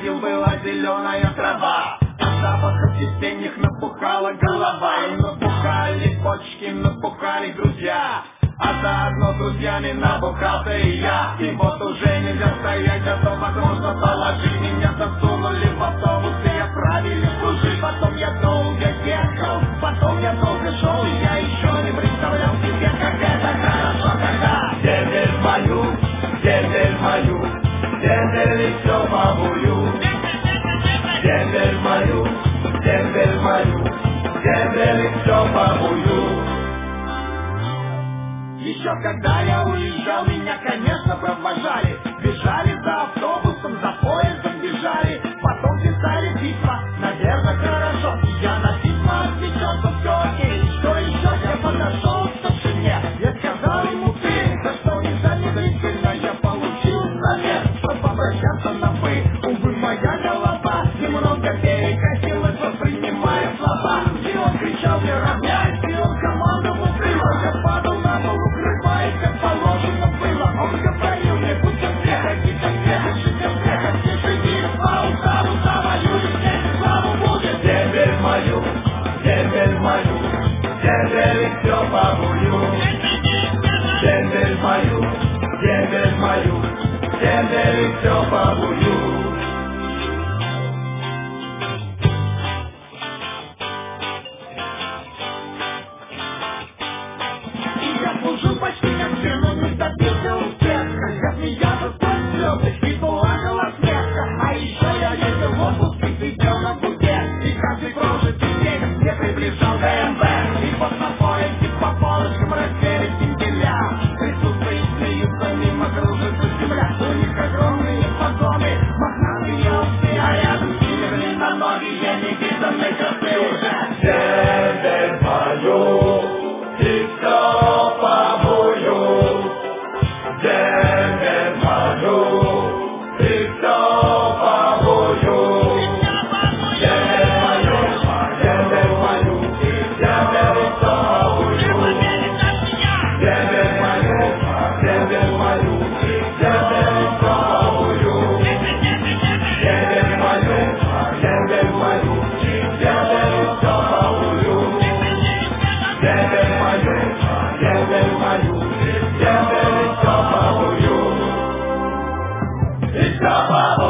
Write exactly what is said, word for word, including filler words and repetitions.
ходил, была зеленая трава. Запахов весенних напухала голова. И напухали почки, напухали друзья. А заодно друзьями набухался и я. И вот уже нельзя стоять, а то возможно положить. Меня засунули в автобус и отправили служить. Потом я долго ехал, потом я долго шел. И я еще не представлял себе, как это хорошо, когда земель мою, земель мою, земель все побую. Земель мою, земель мою, земель все побую. Еще когда я уезжал, меня, конечно, провожали. Бежали за автобусом, за поездом бежали. Потом писали письма, наверное, хорошо. И я на письма отвечал, что все окей. Что еще? Я подошел к старшине. Я сказал ему ты, за что незамедлительно я получил совет, чтобы обращаться на вы. Увы, моя голова немного перекосилась, воспринимая слова. И он кричал мне равняйся, и он командовал прямо. Я падал на пол, укрываясь, как положено было. Он говорил мне, будь ко мне, ходи ко мне, дыши ко мне, ходи, живи, а уставу завоюю, здесь славу будет. Земель мою, земель мою, земель все побую. Земель мою, земель мою, земель все побую. Служу почти как все, но не добился успеха. Я смеялся сквозь слезы, и плакала смеха. А еще я ездил в отпуск и сидел на путе. И каждый прожитый день мне приближал ДМВ. И вот на поезде по полочкам раздели симпеля. Присутствует, смеются, мимо кружится земля. У них огромные вагоны, мохнатые овцы. А рядом с ними длинноногие невиданные красы. Земель мою, и все побую. Земель мою, и все побую. Земель мою, земель мою, земель все побую. Земель мою, земель мою, земель все побую. Земель мою, земель мою, земель все побую. Земель мою, земель мою, земель все побую. И все побую.